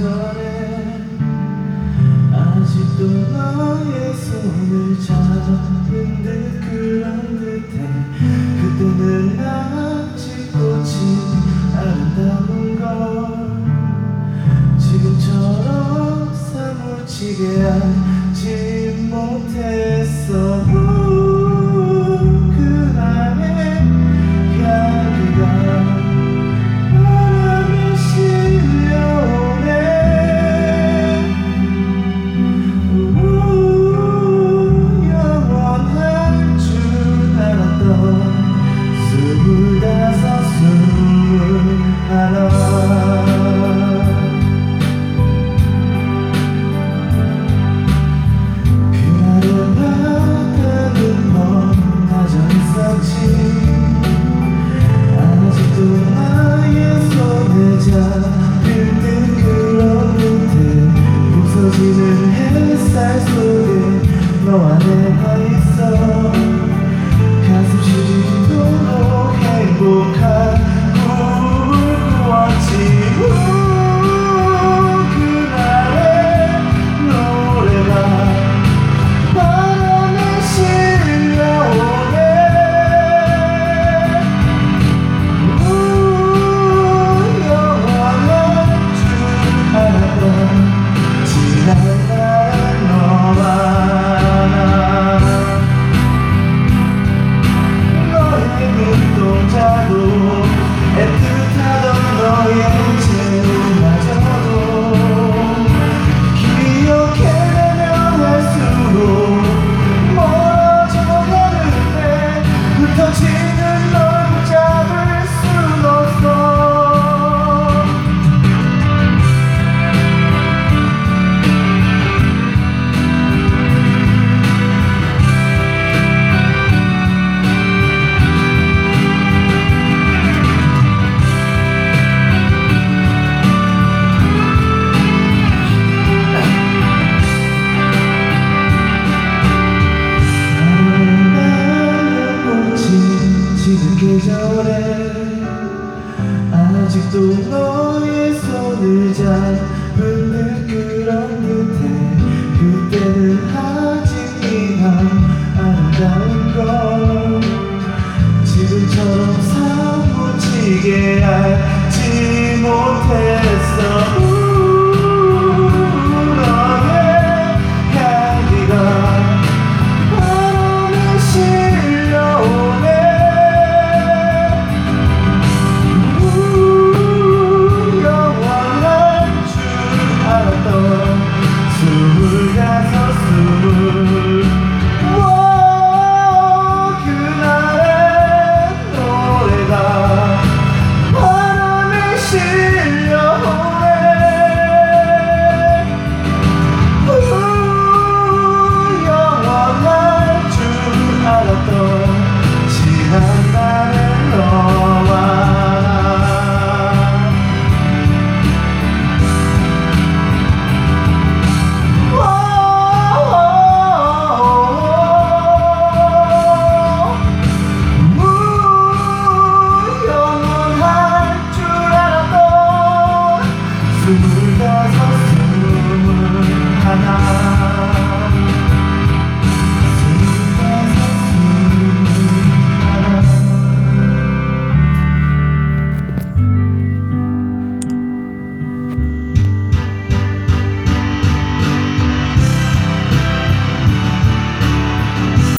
계절에 아직도 너의 손을 잡은 듯 그런 듯해. 그때는 아직 꽃이 아름다운 걸 지금처럼 사무치게 알지 못했어. 그날의 향기가 바람에 실려오네. 영원할 줄 알았던 25, 21. 아직도 나의 손에 잡힐 듯 그런 듯해. 부서지는 햇살 속에 너와 내가 있어. 가슴 시리도록 행복한 꿈을 꾸었지. 그날의 노래가 바람에 실려오네. 지난 날 너와 나 너의 눈동자도 애틋하던 너의 체온마저도 기억해내면 할수록 멀어져가는데 흩어지는 널 붙잡을 순 없어. 계절에 아직도 너의 손을 잡